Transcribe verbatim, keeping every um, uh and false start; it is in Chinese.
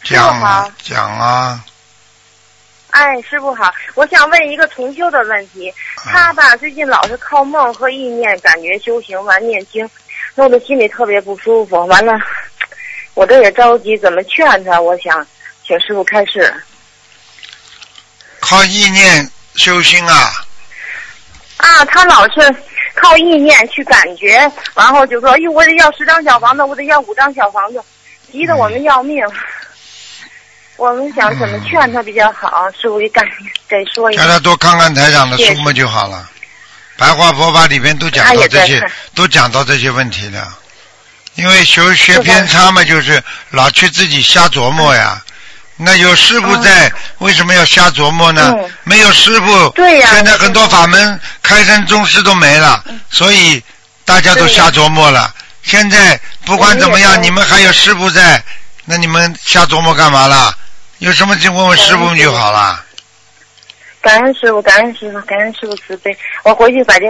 讲啊，讲啊。 哎，师傅好，我想问一个重修的问题。他吧最近老是靠梦和意念感觉修行完念经，弄得心里特别不舒服。完了，我这也着急，怎么劝他？我想请师傅开示。 靠意念修心啊？ 啊，他老是靠意念去感觉，然后就说：“哎呦，我得要十张小房子，我得要五张小房子，急得我们要命。嗯”我们想怎么劝他比较好？师傅给感给说一下。 叫他多看看台长的书嘛就好了。白话佛法里边都讲到这些，都讲到这些问题的。因为学学偏差嘛，就是老去自己瞎琢磨呀。那有师傅在，嗯、为什么要瞎琢磨呢？嗯、没有师傅， 对呀、 现在很多法门开山宗师都没了，嗯、所以大家都瞎琢磨了。现在不管怎么样，你们还有师傅在，那你们瞎琢磨干嘛啦？有什么就问问师傅就好了。 感恩师傅，感恩师傅，感恩师傅慈悲。我回去把这